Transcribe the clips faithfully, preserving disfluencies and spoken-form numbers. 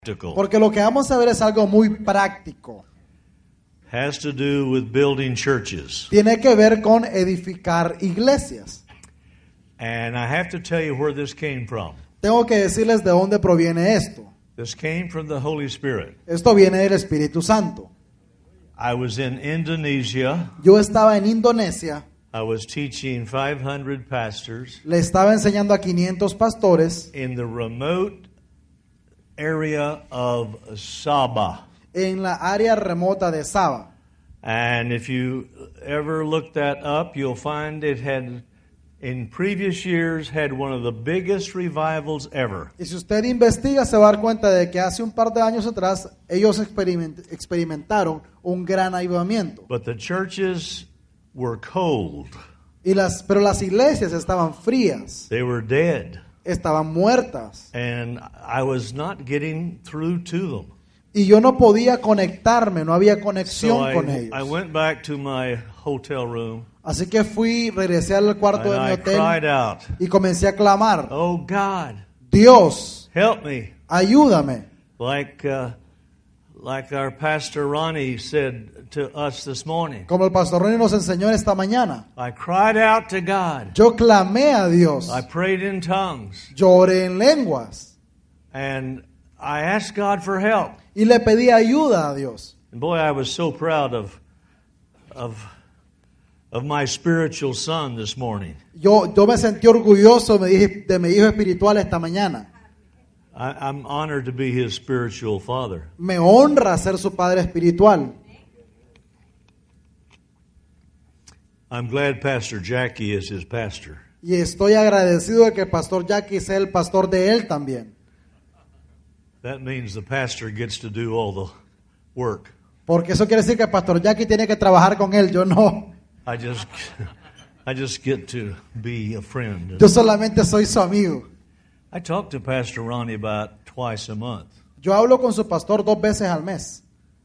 Porque lo que vamos a ver es algo muy práctico. Has to do with building churches. Tiene que ver con edificar iglesias. And I have to tell you where this came from. Tengo que decirles de dónde proviene esto. This came from the Holy Spirit. Esto viene del Espíritu Santo. I was in Indonesia. Yo estaba en Indonesia. I was teaching five hundred pastors. Le estaba enseñando a quinientos pastores. In the remote area of Sabah. En la área remota de Sabah. And if you ever look that up, you'll find it had, in previous years, had one of the biggest revivals ever. Y si usted investiga, se va a dar cuenta de que hace un par de años atrás, ellos experiment, experimentaron un gran avivamiento. But the churches were cold. Y las, pero las iglesias estaban frías. They were dead. Estaban muertas. And I was not getting through to them. Y yo no podía conectarme, no había conexión So I, con ellos. I went back to my hotel room. Así que fui, regresé al cuarto And de mi I cried hotel out, y comencé a clamar, "Oh God, Dios, help me!" ayúdame. Like, uh, like our pastor Ronnie said to us this morning. Como el pastor Ronnie nos enseñó esta mañana. I cried out to God. Yo clamé a Dios. I prayed in tongues. Yo oré en lenguas. And I asked God for help. Y le pedí ayuda a Dios. And boy, I was so proud of, of, of my spiritual son this morning. Yo, yo me sentí orgulloso de mi, de mi hijo espiritual esta mañana. I, I'm honored to be his spiritual father. Me honra ser su padre espiritual. I'm glad Pastor Jackie is his pastor. Y estoy agradecido de que el pastor Jackie sea el pastor de él también. That means the pastor gets to do all the work. Porque eso quiere decir que el pastor Jackie tiene que trabajar con él, yo no. I just, I just get to be a friend. Yo solamente soy su amigo. I talk to Pastor Ronnie about twice a month. Yo hablo con su pastor dos veces al mes.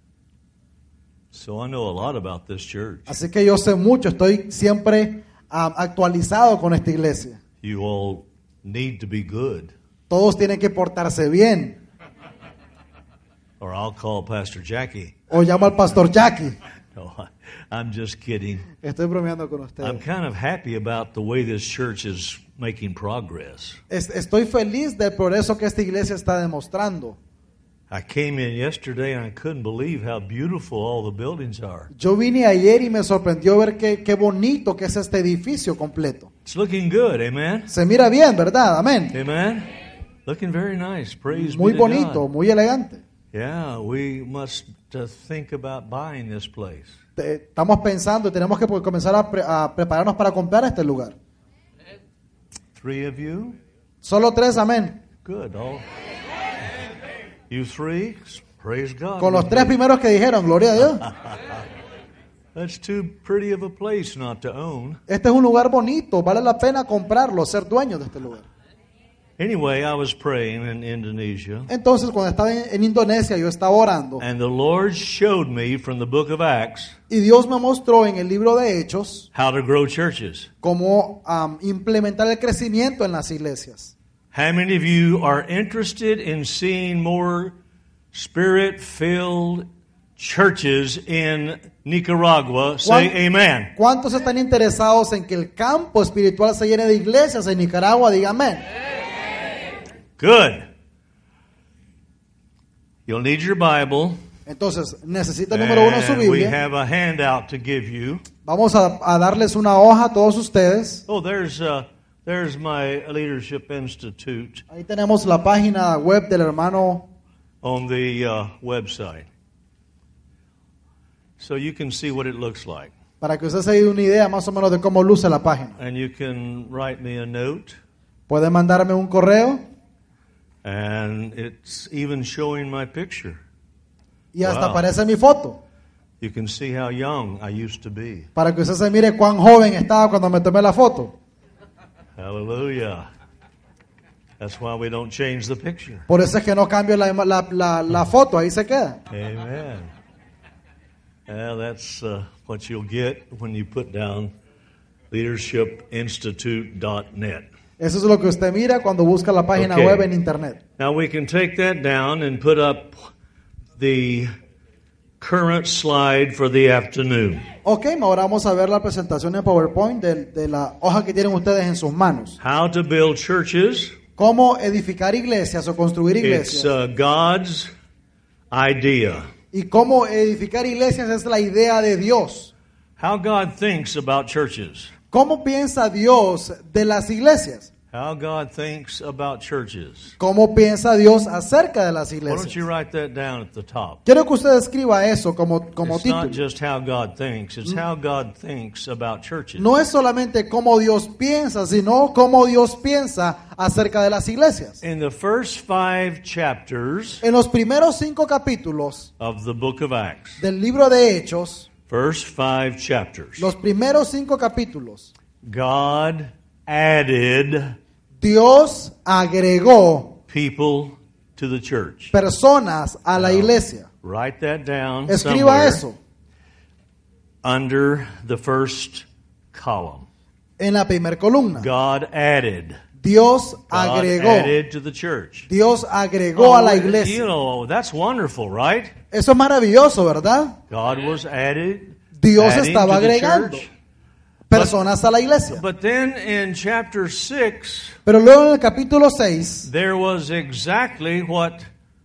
So I know a lot about this church. Así que yo sé mucho, estoy siempre um, actualizado con esta iglesia. You all need to be good. Todos tienen que portarse bien. Or I'll call Pastor Jackie. O llamo al pastor Jackie. No, I'm just kidding. Estoy bromeando con I'm ustedes. kind of happy about the way this church is making progress. Es- Estoy feliz del progreso que esta iglesia está demostrando. I came in yesterday and I couldn't believe how beautiful all the buildings are. Yo vine ayer y me sorprendió ver qué, qué bonito que es este edificio completo. It's looking good, amen? Se mira bien, ¿verdad? Amén. Amen? Looking very nice. Praise Muy be to bonito, God. muy elegante. Yeah, we must uh, think about buying this place. Te- Estamos pensando, tenemos que pues, comenzar a, pre- a prepararnos para comprar este lugar. Three of you? Solo tres, amén. Good. All. You three? Praise God. Con los tres primeros que dijeron, gloria a Dios. That's too pretty of a place not to own. Este es un lugar bonito, vale la pena comprarlo, ser dueño de este lugar. Anyway, I was praying in Indonesia, Entonces, cuando estaba en, en Indonesia, yo estaba orando. and the Lord showed me from the book of Acts Y Dios me mostró en el libro de Hechos how to grow churches. cómo um, implementar el crecimiento en las iglesias. How many of you are interested in seeing more spirit-filled churches in Nicaragua? Say ¿Cuán- amen. ¿Cuántos están interesados en que el campo espiritual se llene de iglesias en Nicaragua? Digan amén. Good. You'll need your Bible. Entonces, necesita número uno su And we Biblia. have a handout to give you. Vamos a, a darles una hoja a todos ustedes. Oh, there's uh, there's my Leadership Institute Ahí tenemos la página web del hermano on the uh, website, so you can see what it looks like, para que usted se dé una idea más o menos de cómo luce la página. and you can write me a note, Puede mandarme un correo and it's even showing my picture. y hasta Wow. aparece mi foto. You can see how young I used to be. Para que usted se mire cuán joven estaba cuando me tomé la foto. Hallelujah. That's why we don't change the picture. Por eso es que no cambio la, la, la, la foto, ahí se queda. Amen. Well, that's uh, what you'll get when you put down leadership institute dot net. Eso es lo que usted mira cuando busca la página Okay. web en internet. Now we can take that down and put up the current slide for the afternoon. Ok, ahora vamos a ver la presentación en PowerPoint de, de la hoja que tienen ustedes en sus manos. How to build churches. Cómo edificar iglesias o construir It's iglesias. uh, God's idea. Y cómo edificar iglesias es la idea de Dios. How God thinks about churches. ¿Cómo piensa Dios de las iglesias? How God thinks about churches. ¿Cómo piensa Dios acerca de las Why don't you iglesias? write that down at the top? Quiero que usted escriba eso como, como It's not título. just how God thinks, it's how God thinks about churches. No es solamente cómo Dios piensa, sino cómo Dios piensa acerca de las iglesias. In the first five chapters En los primeros cinco capítulos of the book of Acts, del libro de Hechos, first five chapters, los primeros cinco capítulos, God added Dios agregó people to the church. personas a la iglesia. Write that down Escriba somewhere eso under the first column. en la primera columna. God added. Dios God agregó. added to the church. Dios agregó a la Oh, you iglesia. know, that's wonderful, right? Eso es maravilloso, ¿verdad? God was added. Dios adding estaba to the agregando church. personas a la iglesia. But then in chapter six, Pero luego en el capítulo seis, there was exactly what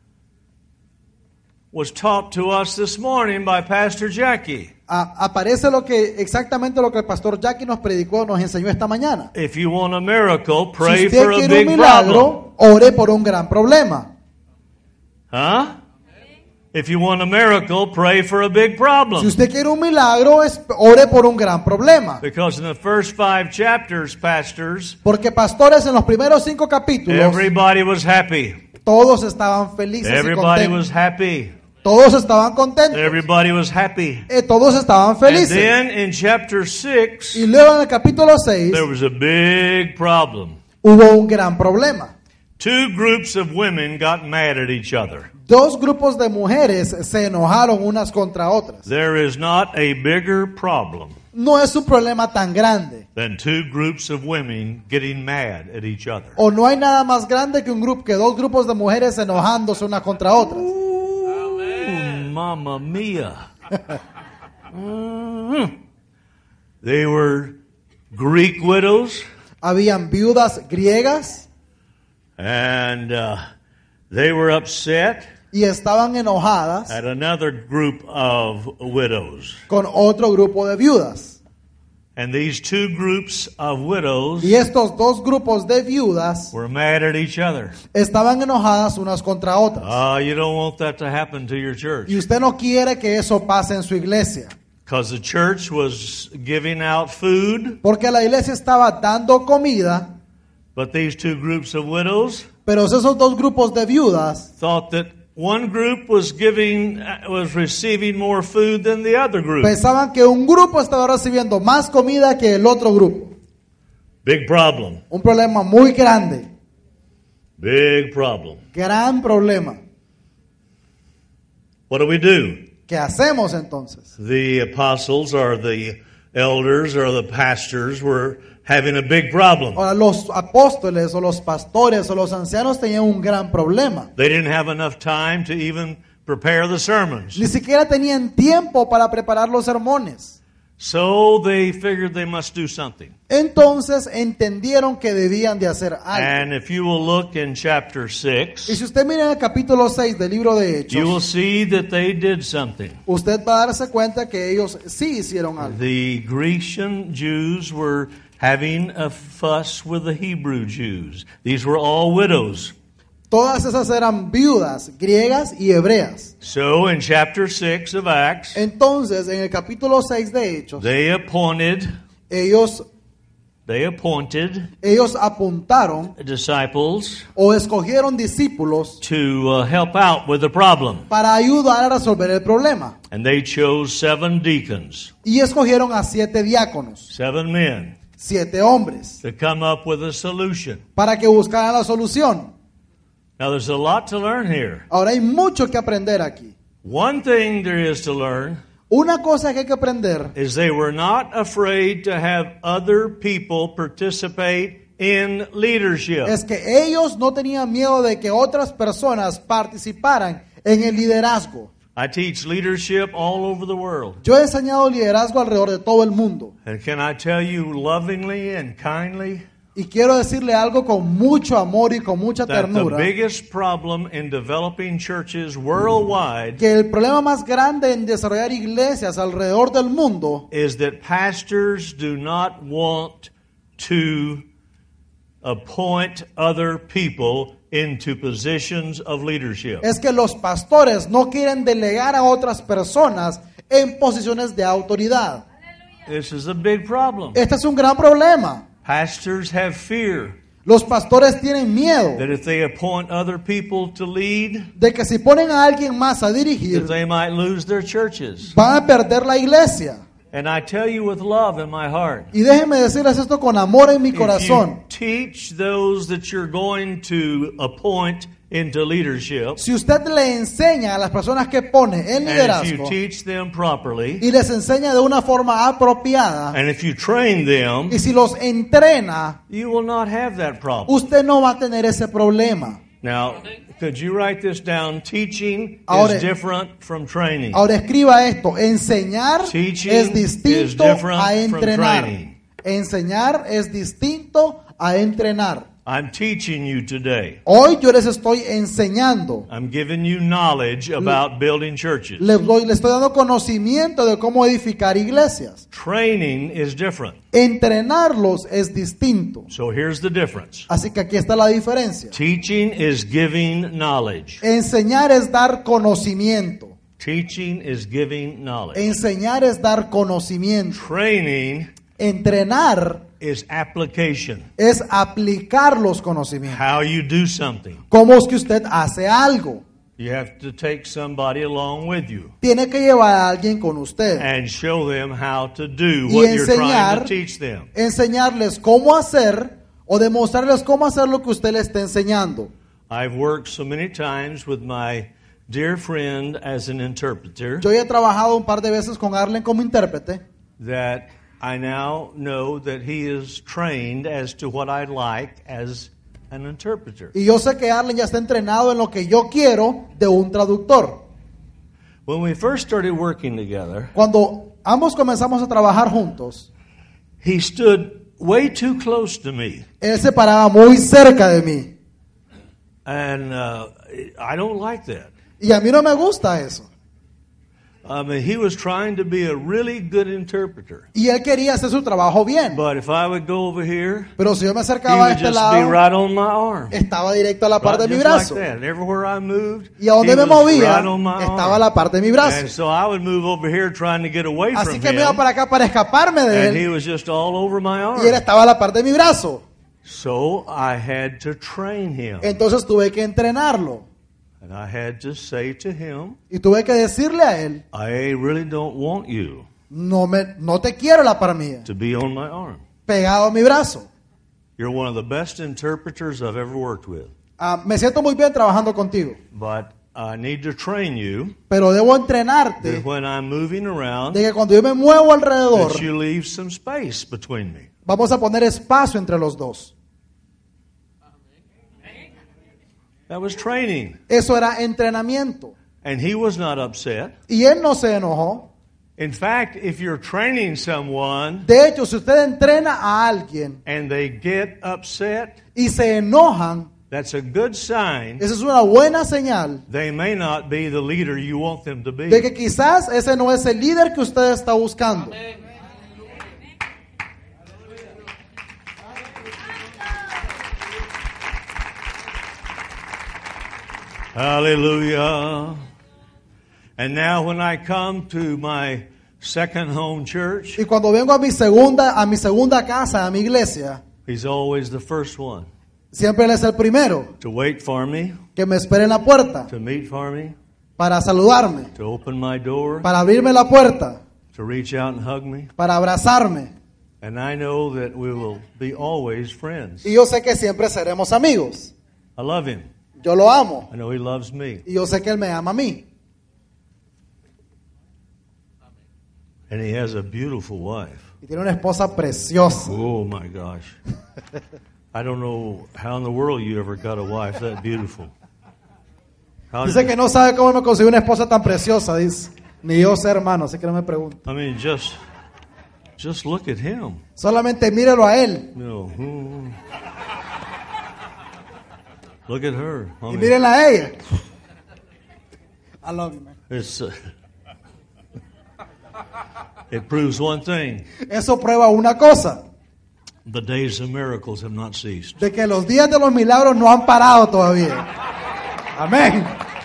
was taught to us this morning by Pastor Jackie. a- aparece lo que exactamente lo que el pastor Jackie nos predicó, nos enseñó esta mañana. If you want a miracle, Si pray usted for a quiere un big problem. milagro, ore por un gran problema. Huh? If you want a miracle, pray for a big Si problem. usted quiere un milagro, es- ore por un gran problema. Because in the first five chapters, pastors, Porque pastores, en los primeros cinco capítulos, everybody was happy. todos estaban felices y Everybody contentos. was happy. Todos estaban contentos. Everybody was happy. Eh, todos estaban And felices. then in chapter six, Y luego en el capítulo seis there was a big problem. hubo un gran problema. Two groups of women got mad at each other. Dos grupos de mujeres se enojaron unas contra otras. There is not a bigger problem No es un problema tan grande. than two groups of women getting mad at each other. O no hay nada más grande que un grupo, que dos grupos de mujeres enojándose unas contra otras. Ooh, mamma mia. Mhm. They were Greek widows, Habían viudas griegas and uh, they were upset y estaban enojadas at another group of widows. con otro grupo de viudas. And these two groups of widows Y estos dos grupos de viudas were mad at each other. estaban enojadas unas contra otras. Ah, you don't want that to happen to your church. Y usted no quiere que eso pase en su iglesia. Because the church was giving out food, Porque la iglesia estaba dando comida, but these two groups of widows pero esos dos grupos de viudas thought that one group was giving, uh, was receiving more food than the other group. pensaban que un grupo estaba recibiendo más comida que el otro grupo. Big problem. Un problema muy grande. Big problem. Gran problema. What do we do? ¿Qué hacemos entonces? The apostles or the elders or the pastors were having a big problem. Ahora, los apóstoles o los pastores o los ancianos tenían un gran problema. They didn't have enough time to even prepare the sermons. Ni siquiera tenían tiempo para preparar los sermones. So they figured they must do something. Entonces entendieron que debían de hacer algo. And if you will look in chapter Y six, si usted mira en el capítulo seis del libro de you will Hechos, see that they did something. usted va a darse cuenta que ellos sí hicieron algo. The Grecian Jews were having a fuss with the Hebrew Jews. These were all widows. Todas esas eran viudas griegas y hebreas. So in chapter six of Acts, Entonces, en el capítulo seis de Hechos, they appointed, ellos, they appointed ellos apuntaron disciples o escogieron discípulos to uh, help out with the problem. para ayudar a resolver el problema. And they chose seven deacons, Y escogieron a siete diáconos, seven men, siete hombres, to come up with a solution. para que buscaran la solución. Now there's a lot to learn here. Ahora hay mucho que aprender aquí. One thing there is to learn Una cosa que hay que aprender is they were not afraid to have other people participate in leadership. es que ellos no tenían miedo de que otras personas participaran en el liderazgo. I teach leadership all over the world. Yo he enseñado liderazgo alrededor de todo el mundo. And can I tell you lovingly and kindly Y quiero decirle algo con mucho amor y con mucha that the ternura, biggest problem in developing churches worldwide que el problema más grande en desarrollar iglesias alrededor del mundo is that pastors do not want to appoint other people into positions of leadership. es que los pastores no quieren delegar a otras personas en posiciones de autoridad. This is a big problem. Este es un gran problema. Pastors have fear Los pastores tienen miedo that if they appoint other people to lead, de que si ponen a alguien más a that dirigir, they might lose their churches. van a perder la iglesia. And I tell you with love in my heart, Y déjenme decirles esto con amor en mi if corazón. you teach those that you're going to appoint into leadership, Si usted le enseña a las personas que pone en and if you liderazgo teach them properly, y les enseña de una forma apropiada, and if you train them, y si los entrena, you will not have that problem. usted no va a tener ese problema. Now, could you write this down? Teaching Ahora- is different from training. Ahora escriba esto, enseñar Teaching es is distinto different a from entrenar. training. Enseñar es distinto a entrenar. I'm teaching you today. Hoy yo les estoy enseñando, I'm giving you knowledge about building churches. les, doy- les estoy dando conocimiento de cómo edificar iglesias. Training is different. Entrenarlos es distinto. So here's the difference. Así que aquí está la diferencia. Teaching is giving knowledge. Enseñar es dar conocimiento. Teaching is giving knowledge. Enseñar es dar conocimiento. Training Entrenar is application. es aplicar los conocimientos. How you do something. ¿Cómo es que usted hace algo? You have to take somebody along with you Tiene que llevar a alguien con usted. and show them how to do Y what you're trying enseñar, to teach them. enseñarles cómo hacer o demostrarles cómo hacer lo que usted le está enseñando. I've worked so many times with my dear friend as an interpreter Yo ya he trabajado un par de veces con Arlen como intérprete that I now know that he is trained as to what I like as an interpreter. y yo sé que Arlen ya está entrenado en lo que yo quiero de un traductor. When we first started working together, Cuando ambos comenzamos a trabajar juntos, he stood way too close to me. él se paraba muy cerca de mí And uh, I don't like that. y a mí no me gusta eso. I mean, he was trying to be a really good interpreter. Y él quería hacer su trabajo bien, But if I would go over here, pero si yo me he acercaba a would este just be lado, right on my arm. estaba directo a la parte Right, de mi just brazo. like that. And everywhere I moved, Y a donde he me was movía, right on my estaba a arm. la parte de mi brazo. And so I would move over here trying to get away Así from que me iba him. para acá para escaparme de And he él was just all over my y él arm. estaba a la parte de mi brazo. So I had to train him. Entonces tuve que entrenarlo And I had to say to him, y tuve que decirle a él, I really don't want you no, me, no te quiero la par mía, to be on my arm. pegado a mi brazo. You're one of the best interpreters I've ever worked with. Ah, me siento muy bien trabajando contigo, But I need to train you pero debo entrenarte that when I'm moving around, de que cuando yo me muevo alrededor, that you leave some space between me. vamos a poner espacio entre los dos. That was training. Eso era entrenamiento. And he was not upset. Y él no se enojó. In fact, if you're training someone De hecho, si usted entrena a alguien and they get upset, y se enojan, that's a good sign. esa es una buena señal They may not be the leader you want them to de be. que quizás ese no es el líder que usted está buscando. Hallelujah. And now when I come to my second home church, Y cuando vengo a mi segunda, a mi segunda casa, a mi iglesia, he's always the first one siempre él es el primero to wait for me, que me espere en la puerta to meet for me, para saludarme, to open my door, para abrirme la puerta, to reach out and hug me. para abrazarme. And I know that we will be always friends. Y yo sé que siempre seremos amigos. I love him. Yo lo amo. I know he loves me. Y yo sé que él me ama a mí. And he has a beautiful wife. Y tiene una esposa preciosa. Oh my gosh. I don't know how in the world you ever got a wife that beautiful. How Dice did- que no sabe cómo me conseguí una esposa tan preciosa, dice. Ni yo sé, hermano, así que no me pregunto. I mean, just, just look at him. Solamente mírelo a él You know, hmm. Look at her. I y mean, mírenla a ella. I love you, man. it's, uh, it proves one thing: Eso prueba una cosa, the days of miracles have not ceased. de que los días de los milagros no han parado todavía. Amén.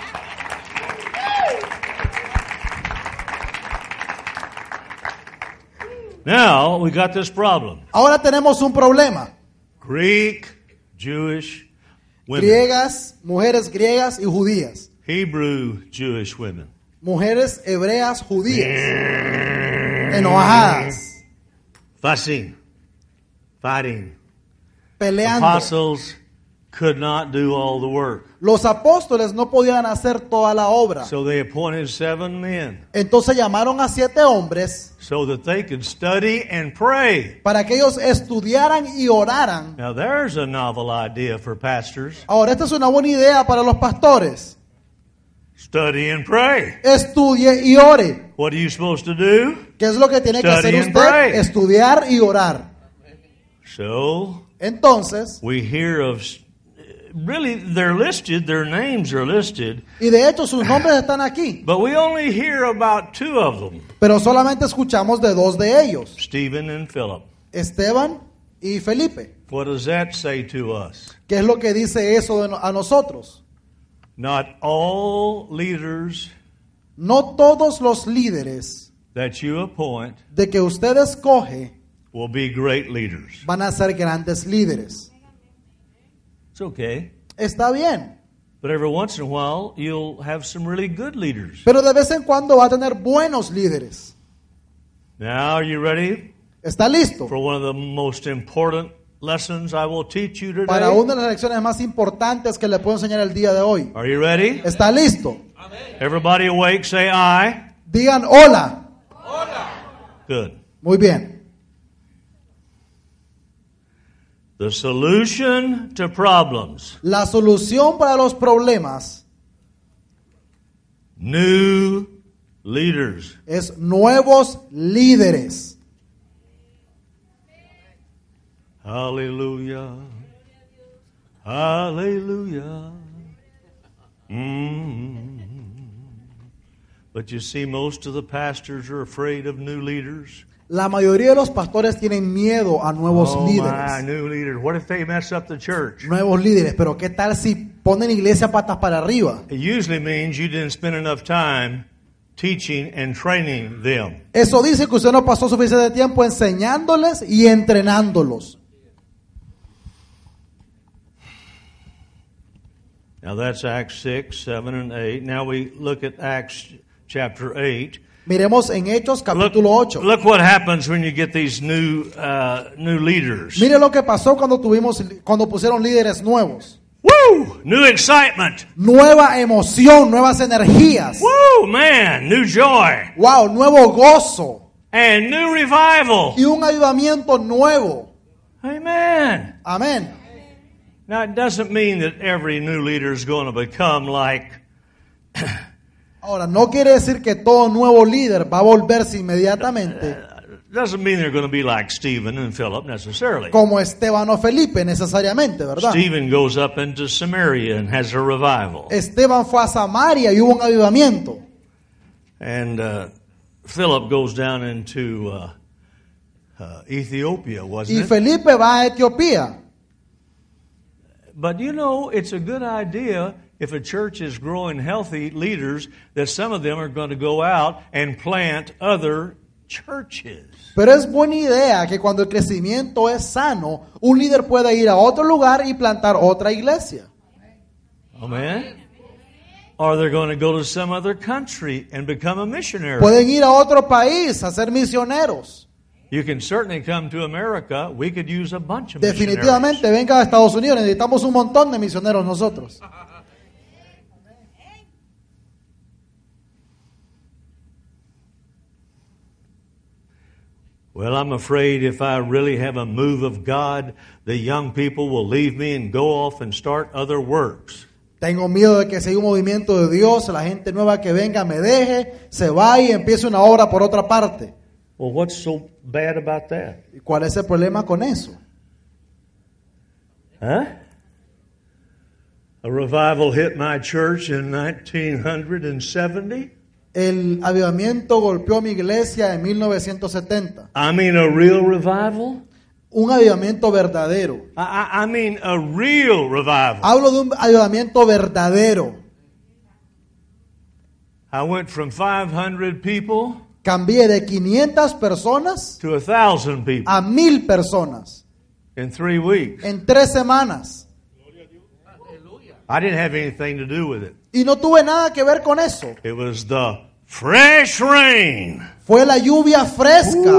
Now we got this problem: Ahora tenemos un problema. Greek, Jewish women, Griegas, mujeres griegas y judías. Hebrew Jewish women, Mujeres hebreas judías. Enojadas, fussing, fighting. peleando. Apostles could not do all the work, Los apóstoles no podían hacer toda la obra. so they appointed seven men Entonces llamaron a siete hombres so that they could study and pray. para que ellos estudiaran y oraran. Now there's a novel idea for pastors: Ahora, esta es una buena idea para los pastores. study and pray. Estudie y ore. What are you supposed to do? ¿Qué es lo que tiene que Study hacer and usted? pray. Estudiar y orar. So Entonces, we hear of, really they're listed, their names are listed, y de hecho sus nombres están aquí, but we only hear about two of them: pero solamente escuchamos de dos de ellos, Stephen and Philip. Esteban y Felipe. What does that say to us? ¿Qué es lo que dice eso de no- a nosotros? Not all leaders No todos los líderes that you appoint de que usted escoge will be great leaders. van a ser grandes líderes. It's okay. Está bien, But every once in a while, you'll have some really good leaders. pero de vez en cuando va a tener buenos líderes. Now, are you ready ¿Está listo? for one of the most important lessons I will teach you Para today? una de las lecciones más importantes que le puedo enseñar el día de hoy. Are you ready? ¿Está listo? Everybody awake, say aye. Digan hola. Good. Muy bien. The solution to problems: La solución para los problemas new leaders. es nuevos líderes. Hallelujah. Hallelujah. Mm. But you see, most of the pastors are afraid of new leaders. La mayoría de los pastores tienen miedo a nuevos Oh, my, líderes. new leaders. What if they mess up the church? Nuevos líderes, pero ¿qué tal si ponen iglesia patas para arriba? It usually means you didn't spend enough time teaching and training them. Eso dice que usted no pasó suficiente tiempo enseñándoles y entrenándolos. Now that's Acts six, seven, and eight. Now we look at Acts chapter eight. Miremos en Hechos Look, capítulo ocho. look what happens when you get these new uh, new leaders. Mire lo que pasó cuando tuvimos cuando pusieron líderes nuevos. Woo! New excitement. Nueva emoción, nuevas energías. Woo, man, new joy. Wow, nuevo gozo And new revival. y un avivamiento nuevo. Amen. Amén. Now, it doesn't mean that every new leader is going to become like, Ahora, no quiere decir que todo nuevo líder va a volverse inmediatamente doesn't mean they're going to be like Stephen and Philip necessarily. como Esteban o Felipe necesariamente, ¿verdad? Stephen goes up into Samaria and has a revival. Esteban fue a Samaria y hubo un avivamiento. And uh, Philip goes down into uh, uh, Ethiopia, wasn't Y it? Felipe va a Etiopía. But you know, it's a good idea if a church is growing healthy leaders that some of them are going to go out and plant other churches. Pero es buena idea que cuando el crecimiento es sano, un líder pueda ir a otro lugar y plantar otra iglesia. Amen? Or they're going to go to some other country and become a missionary. Pueden ir a otro país a ser misioneros. You can certainly come to America. We could use a bunch of Definitivamente, missionaries. venga a Estados Unidos, necesitamos un montón de misioneros nosotros. Well, I'm afraid if I really have a move of God, the young people will leave me and go off and start other works. Tengo miedo de que si hay un movimiento de Dios, la gente nueva que venga me deje, se vaya y empiece una obra por otra parte. Well, what's so bad about that? ¿Y cuál es el problema con eso? Huh? A revival hit my church in nineteen seventy. El avivamiento golpeó mi iglesia en mil novecientos setenta. I mean a real revival? Un avivamiento verdadero. I, I, I mean a real revival. Hablo de un avivamiento verdadero. I went from five hundred people Cambié de quinientas personas to a thousand people a mil personas in three weeks. en tres semanas. I didn't have anything to do with it. Y no tuve nada que ver con eso. It was the fresh rain. Fue la lluvia fresca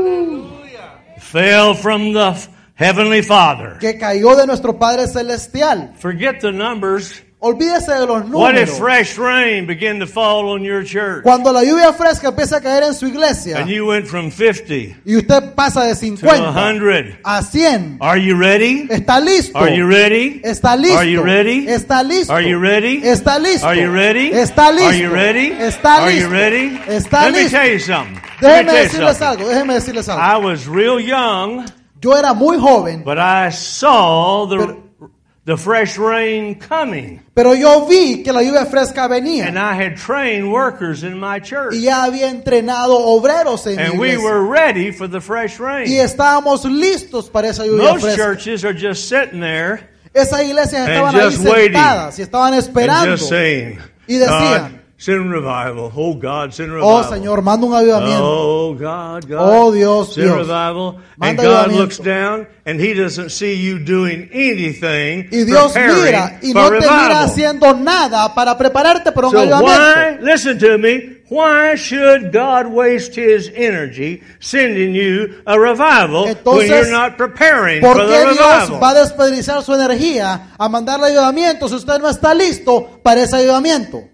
Fell from the Heavenly Father. que cayó de nuestro Padre Celestial. Forget the numbers. Olvídese de los What if números. fresh rain began to fall on your church? Cuando la lluvia fresca empieza a caer en su iglesia And you went from fifty y usted pasa de to cincuenta one hundred. a cien, Are you ready? está listo. Are you ready? Está listo. Are you ready? Está listo. Are you ready? Está listo. Are you ready? Está listo. Are you ready? Está Are listo. you ready? Está Let me listo. tell you something. Let me Déjeme tell you decirles something. algo, déjeme decirles algo. I was real young, Yo era muy joven, but I saw the Pero- the fresh rain coming. pero yo vi que la lluvia fresca venía And I had trained workers in my church. y ya había entrenado obreros en mi And we iglesia. were ready for the fresh Y rain. estábamos listos para esa lluvia Most fresca. churches are just sitting there Esas iglesias estaban ahí just waiting. sentadas y estaban and esperando. just saying, Y decían, God, send revival. Oh, God, send revival. Oh Señor, manda un avivamiento. Oh, God, God. Oh, Dios, send Dios. revival. And Manda God avivamiento. looks down and He doesn't see you doing anything Y Dios preparing mira y for no te mira revival. haciendo nada para prepararte para un So why, avivamiento. listen to me, why should God waste His energy sending you a revival when Entonces, you're not preparing ¿Por for the qué Dios revival? va a desperdiciar su energía a mandarle avivamiento si usted no está listo para ese avivamiento?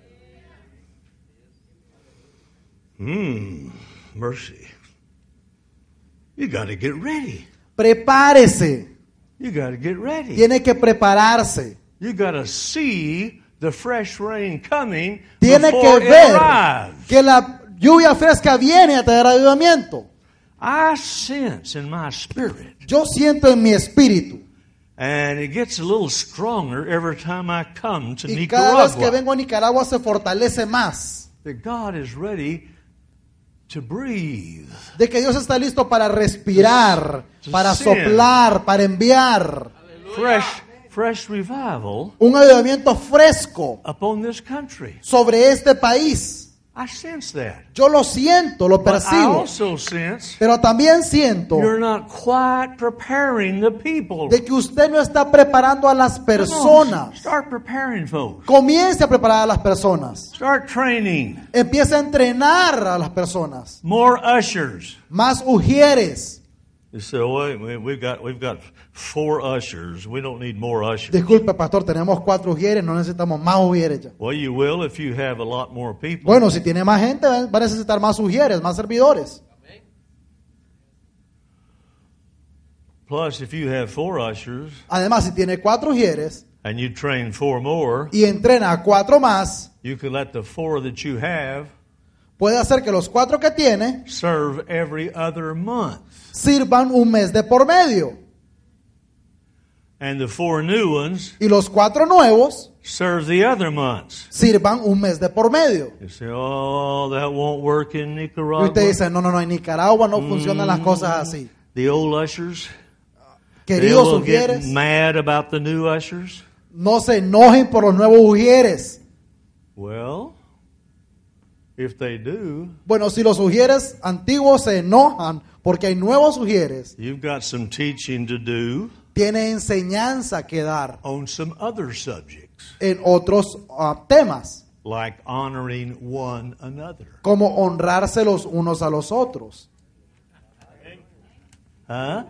Hmm, mercy. You got to get ready. Prepárese. You got to get ready. Tiene que prepararse. You got to see the fresh rain coming Tiene que before it ver arrives. que la lluvia fresca viene a traer avivamiento. I sense in my spirit, Yo siento en mi espíritu. and it gets a little stronger every time I come to Y cada vez que Nicaragua, vengo a Nicaragua se fortalece más. that God is ready to breathe. De que Dios está listo para respirar, To para send. soplar, para enviar Fresh, fresh revival un avivamiento fresco upon this country. sobre este país. I sense that. Yo lo siento, lo But I percibo. also sense Pero también siento you're not quite preparing the people. de que usted no está preparando a las Come on, personas. start preparing folks. Comience a preparar a las personas. Start training. Empiece a entrenar a las personas. More ushers. Más ujieres. You say, wait, wait, we've got we've got four ushers. We don't need more ushers. Disculpe, pastor, tenemos cuatro ujieres, no necesitamos más ujieres ya. Well, you will if you have a lot more people. Bueno, si tiene más gente, va a necesitar más ujieres, más servidores. Plus, if you have four ushers Además, si tiene cuatro ujieres and you train four more, y entrena a cuatro más, you can let the four that you have puede hacer que los cuatro que tiene serve every other month. sirvan un mes de por medio. And the four new ones Y los cuatro nuevos serve the other months. sirvan un mes de por medio. You say, oh, that won't work in Y Nicaragua. usted dice, no, no, no, en Nicaragua no funcionan las cosas así. The old ushers, they Queridos will get ujieres, mad about the new ushers. no se enojen por los nuevos ujieres. Well, if they do, Bueno, si los ujieres antiguos se enojan porque hay nuevos ujieres, you've got some teaching to do tiene enseñanza que dar on some other subjects, en otros ah, temas, like honoring one another. como honrarse los unos a los otros. Huh?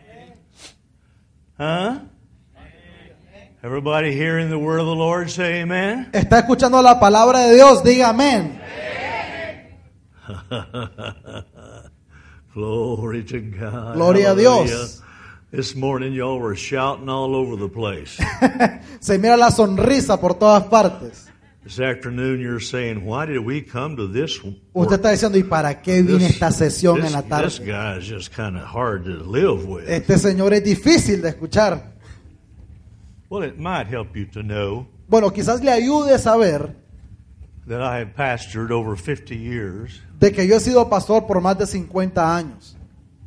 Huh? Everybody hearing the word of the Lord say amen? ¿Está escuchando la palabra de Dios? Diga amén. Glory to God. Gloria a Dios. Hallelujah. This morning y'all were shouting all over the place. Se mira la sonrisa por todas partes. This afternoon you're saying, why did we come to this Usted work? está diciendo, ¿y para qué vine This, esta sesión this, en la this tarde? guy is just kind of hard to live with. Este señor es difícil de escuchar. Well, it might help you to know Bueno, quizás le ayude a saber that I have pastored over fifty years. de que yo he sido pastor por más de cincuenta años.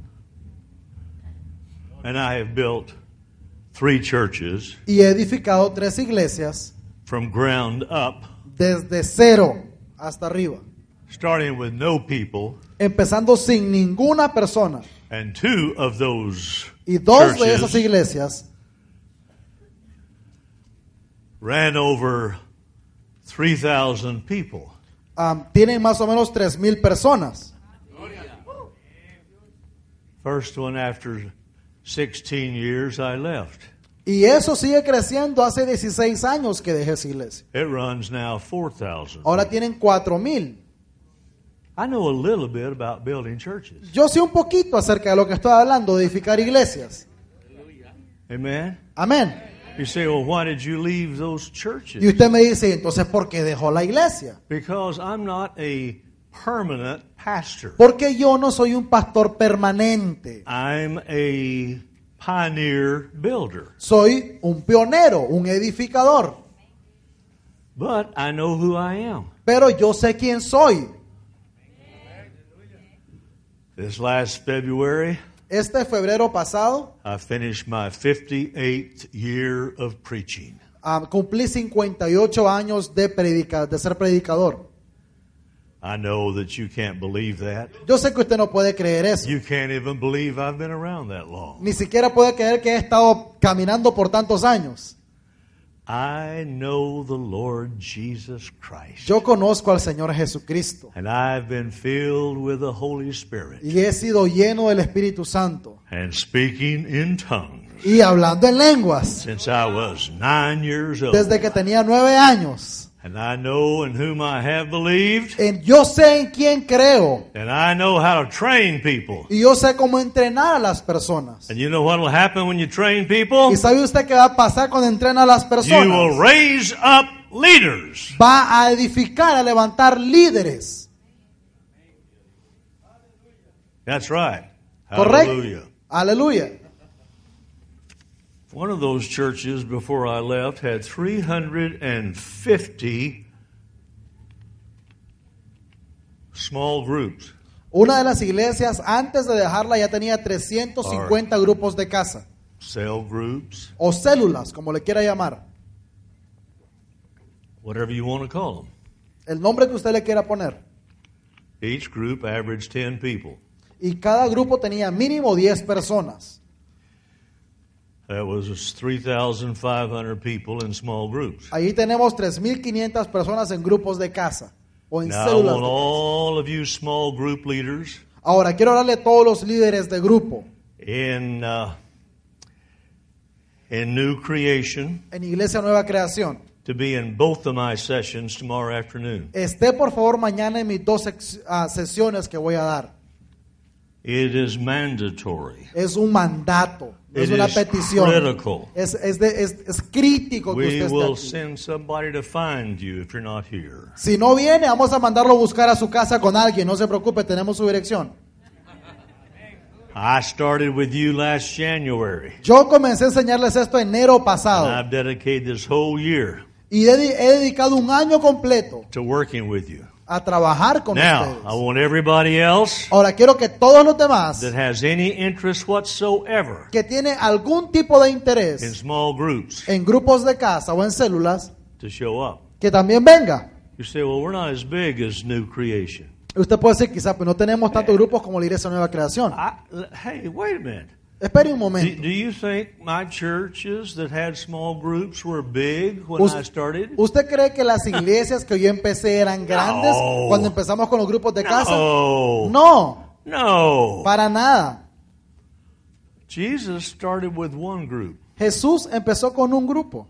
And I have built three churches Y he edificado tres iglesias from ground up, desde cero hasta arriba. starting with no people, Empezando sin ninguna persona. and two of those Y dos de churches esas iglesias ran over three thousand people. um, tienen más o menos tres mil personas. First one, after sixteen years, I left. Y eso sigue creciendo. Hace dieciséis años que dejé esa iglesia. It runs now four thousand. Ahora tienen cuatro mil. I know a little bit about building churches. Yo sé un poquito acerca de lo que estoy hablando, de edificar iglesias. Amen? Amén. You say, well, why did you leave those churches? Y usted me dice, entonces, ¿por qué dejó la iglesia? Because I'm not a permanent pastor. Porque yo no soy un pastor permanente. I'm a pioneer builder. Soy un pionero, un edificador. But I know who I am. Pero yo sé quién soy. This last February, Este febrero pasado I finished my fifty-eighth year of preaching. um, cumplí cincuenta y ocho años de, predica, de ser predicador. I know that you can't believe that. Yo sé que usted no puede creer eso. You can't even believe I've been around that long. Ni siquiera puede creer que he estado caminando por tantos años. I know the Lord Jesus Christ. Yo conozco al Señor Jesucristo. And I've been filled with the Holy Spirit Y he sido lleno del Espíritu Santo. and speaking in tongues Y hablando en lenguas. since I was nine years old. Desde que tenía nueve años. And I know in whom I have believed, En- Yo sé en quién creo. and I know how to train people. Y yo sé cómo entrenar a las personas. And you know what will happen when you train people? ¿Y sabe usted qué va a pasar cuando entrena a las You personas? will raise up leaders. Va a edificar, a levantar líderes. That's right. ¿Correcto? Hallelujah. Aleluya. One of those churches before I left had three hundred fifty small groups. Una de las iglesias antes de dejarla ya tenía trescientos cincuenta grupos de casa. Cell groups, O células, como le quiera llamar. whatever you want to call them. El nombre que usted le quiera poner. Each group averaged ten people. Y cada grupo tenía mínimo diez personas. That was three thousand five hundred people in small groups. Ahí tenemos tres mil quinientas personas en grupos de casa. O en Now, I células. want de casa. all of you small group leaders Ahora, quiero hablarle a todos los líderes de grupo. in, uh, in New Creation En Iglesia Nueva Creación. to be in both of my sessions tomorrow afternoon. Esté por favor mañana en mis dos sec- ah, sesiones que voy a dar. It is mandatory. Es un mandato. No es It una is petición. critical. Es, es, de- es, es crítico que We usted will esté aquí. send somebody to find you if you're not here. Si no viene, vamos a mandarlo a buscar a su casa con alguien. No se preocupe, tenemos su dirección. I started with you last January, Yo comencé a enseñarles esto enero and pasado. I've dedicated this whole year Y he, he dedicado un año completo to working with you. a trabajar con Now, ustedes. I want everybody else Ahora quiero que todos los demás that has any interest whatsoever que tienen algún tipo de in interés small groups en grupos de casa o en células, to show up. que también venga. You say, well, we're not as big as New Creation. Usted puede decir, quizás, pues no tenemos tantos grupos como la Iglesia Nueva Creación. I, hey, wait a minute. Espere un Do, momento. do you think my churches that had small groups were big when Us- I started? ¿Usted cree que las iglesias que yo empecé eran grandes No. cuando empezamos con los grupos de casa? No. No, No. para nada. Jesus started with one group. Jesús empezó con un grupo.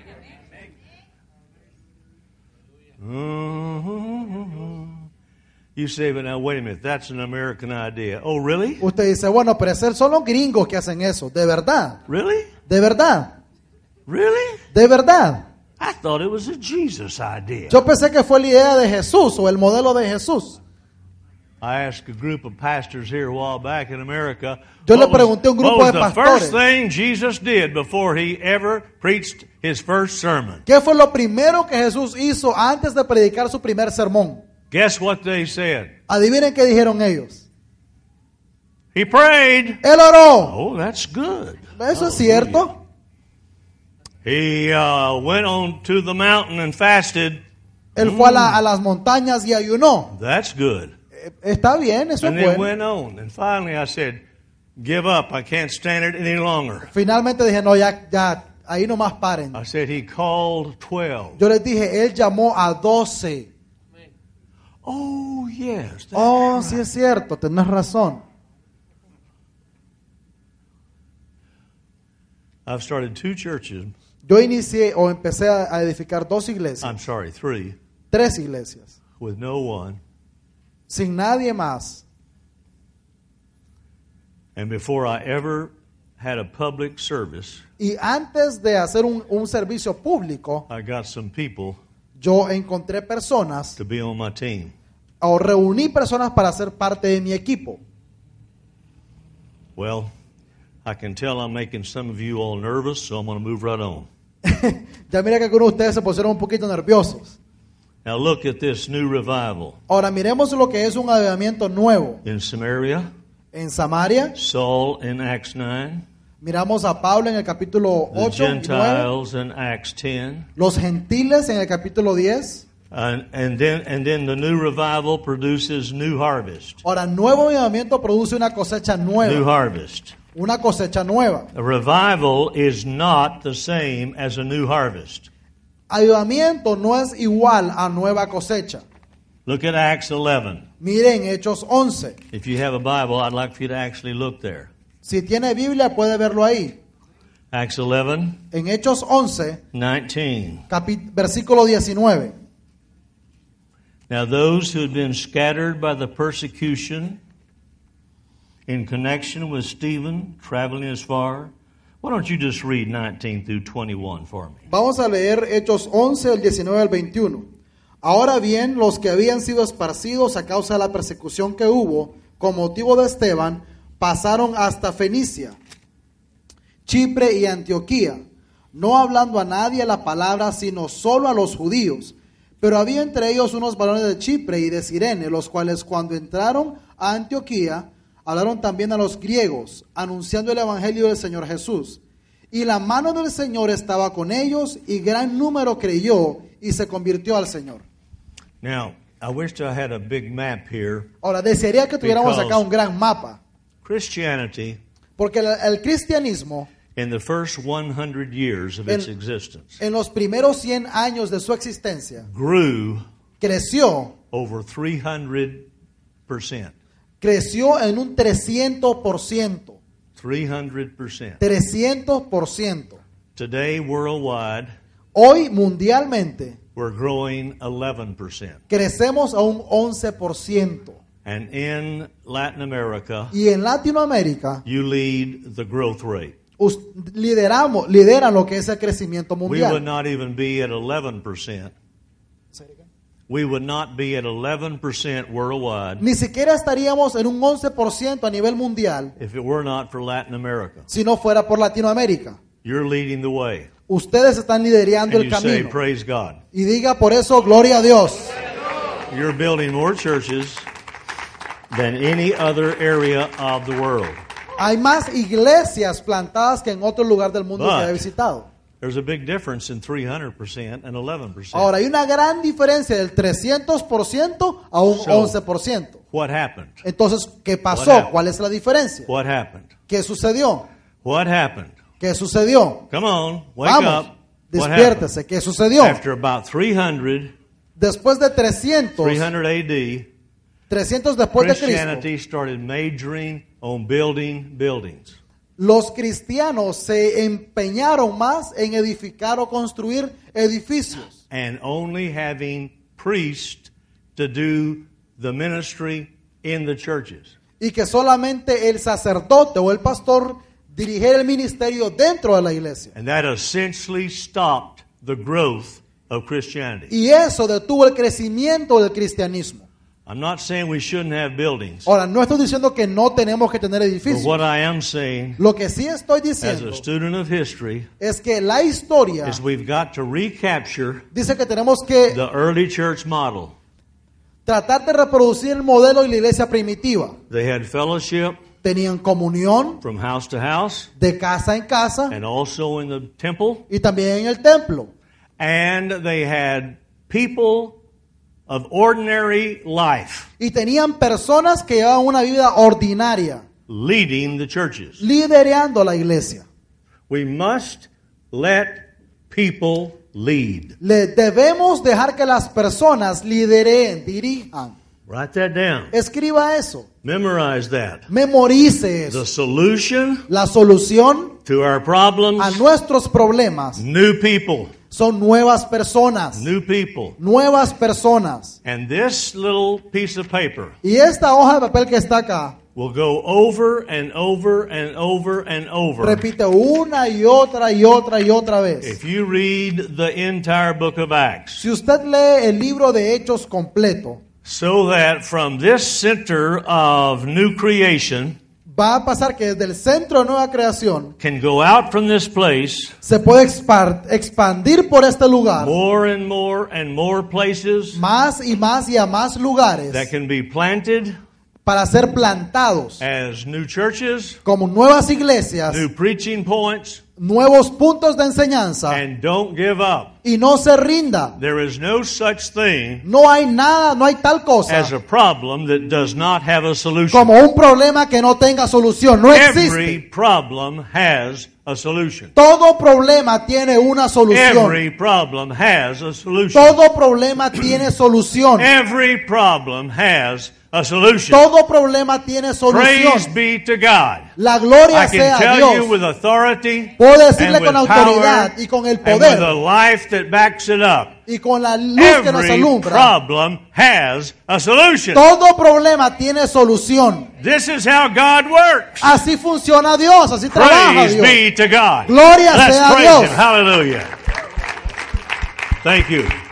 Mhm. You say, but now wait a minute, that's an American idea. Oh, really? Usted dice, bueno, pero esos son los gringos que hacen eso. ¿De verdad? Really? ¿De verdad? Really? ¿De verdad? I thought it was a Jesus idea. Yo pensé que fue la idea de Jesús o el modelo de Jesús. I asked a group of pastors here a while back in America. Yo le what was- pregunté a un grupo what was de the pastores. first thing Jesus did before he ever preached his first sermon? ¿Qué fue lo primero que Jesús hizo antes de predicar su primer sermón? Guess what they said? Adivinen qué dijeron ellos. He prayed. Él oró. Oh, that's good. Eso es cierto. He uh, went on to the mountain and fasted. Él fue a, la- a las montañas y ayunó. That's good. Eh, Está bien, eso And es they bueno. went on. And finally I said, give up. I can't stand it any longer. Finalmente dije, no, ya, ya, ahí nomás paren. I said, he called twelve. Yo les dije, él llamó a doce. Oh, yes. that's Oh, right. sí es cierto, tenés razón. I've started two churches. Yo inicié o empecé a a edificar dos iglesias, I'm sorry, three, tres iglesias, with no one. sin nadie más. And before I ever had a public service, Y antes de hacer un, un servicio público, I got some people yo encontré personas to be on my team. o reuní personas para ser parte de mi equipo. Well, I can tell I'm making some of you all nervous, so I'm going to move right on. Ya mira que algunos de ustedes se pusieron un poquito nerviosos. Now look at this new revival Ahora miremos lo que es un avivamiento nuevo. in Samaria. En Samaria, Saul in Acts nine, miramos a Pablo en el capítulo the ocho y nueve, Gentiles in Acts ten, los gentiles en el capítulo diez. and, and then and then the new revival produces new harvest. Ahora, nuevo avivamiento produce una cosecha New nueva, harvest. una cosecha nueva. A revival is not the same as a new harvest. Avivamiento no es igual a nueva cosecha. Look at Acts eleven. Miren Hechos once. If you have a Bible, I'd like for you to actually look there. Si tiene Biblia puede verlo ahí. Acts eleven, En Hechos once, nineteen. capi- versículo diecinueve. Now those who had been scattered by the persecution in connection with Stephen traveling as far. Why don't you just read nineteen through twenty-one for me? Vamos a leer Hechos once, del diecinueve al veintiuno. Ahora bien, los que habían sido esparcidos a causa de la persecución que hubo con motivo de Esteban, pasaron hasta Fenicia, Chipre y Antioquía, no hablando a nadie la palabra, sino solo a los judíos. Pero había entre ellos unos varones de Chipre y de Cirene, los cuales cuando entraron a Antioquía, hablaron también a los griegos, anunciando el evangelio del Señor Jesús. Y la mano del Señor estaba con ellos, y gran número creyó y se convirtió al Señor. Now, I wished I had a big map here. Ahora, desearía que tuviéramos Because- acá un gran mapa, Christianity, porque el, el cristianismo, in the first one hundred years of its En- existence, en los primeros cien años de su existencia, grew creció, over three hundred percent. creció en un trescientos por ciento. three hundred percent. trescientos por ciento. Today, worldwide, Hoy, mundialmente, we're growing eleven percent. crecemos a un once por ciento. And in Latin America, Y en Latinoamérica, you lead the growth rate. us- lideramos, lideran lo que es el crecimiento We would mundial. not even be at eleven percent. We would not be at eleven percent worldwide Ni siquiera estaríamos en un once por ciento a nivel mundial if it were not for Latin America. si no fuera por Latinoamérica. You're leading the way. Ustedes están liderando And el you say, camino. praise God. Y diga por eso, gloria a Dios. You're building more churches than any other area of the world. Hay más iglesias plantadas que en otro lugar del mundo But- que he visitado. There's a big difference in three hundred percent and eleven percent. Ahora, hay una gran diferencia del trescientos por ciento a un So- once por ciento. What happened? Entonces, ¿qué What pasó? happened? ¿Cuál es la diferencia? What happened? ¿Qué sucedió? What happened? ¿Qué sucedió? Come on, wake Vamos, up. What despiértese. ¿Qué sucedió? happened? After about three hundred, Después de trescientos, three hundred A D, trescientos después de Cristo, Christianity started majoring on building buildings. los cristianos se empeñaron más en edificar o construir edificios And only having priests to do the ministry in the churches. Y que solamente el sacerdote o el pastor dirigiera el ministerio dentro de la iglesia. And that essentially stopped the growth of Christianity. Y eso detuvo el crecimiento del cristianismo. I'm not saying we shouldn't have buildings. Ahora, no estoy diciendo que no tenemos que tener But edificios. what I am saying, Lo que sí estoy as diciendo a student of history, es que la historia is we've got to recapture dice que tenemos que the early church model. tratar de reproducir el modelo de la iglesia primitiva. They had fellowship Tenían comunión from house to house de casa en casa and also in the temple. y también en el templo. And they had people of ordinary life Y tenían personas que llevaban una vida ordinaria, leading the churches. liderando la iglesia. We must let people lead. Le debemos dejar que las personas lideren, dirijan. Write that down. Escriba eso. Memorize that. Memorice The eso. solution La solución to our a problems, nuestros problemas new people. son nuevas personas. New people. Nuevas personas. And this little piece of paper Y esta hoja de papel que está acá will go over and over and over and over. repite una y otra y otra y otra vez. If you read the entire book of Acts, Si usted lee el libro de Hechos completo, so that from this center of new creation va a pasar que desde el centro de nueva creación can go out from this place se puede expar- expandir por este lugar more and more and more places más y más y a más lugares that can be planted para ser plantados as new churches, como nuevas iglesias, new preaching points, nuevos puntos de enseñanza, and don't give up. y no se rinda. There is no such thing No hay nada, no hay tal cosa as a problem that does not have a solution. como un problema que no tenga solución. No Every existe. problem has a solution. Todo problema tiene una solución. Every problem has a solution. Todo problema tiene solución. Every problem has a solution. Todo problema tiene Praise solución. be to God. La gloria I sea can a tell you Dios. with authority Puedo decirle and con with autoridad power y con el and with a poder life that backs it up. y con la luz que nos Every alumbra. problem has a solution. Todo problema tiene solución. This is how God works. Así funciona Dios, así trabaja Praise Dios. be to God. Gloria Let's sea a praise Dios. Him. Hallelujah. Thank you.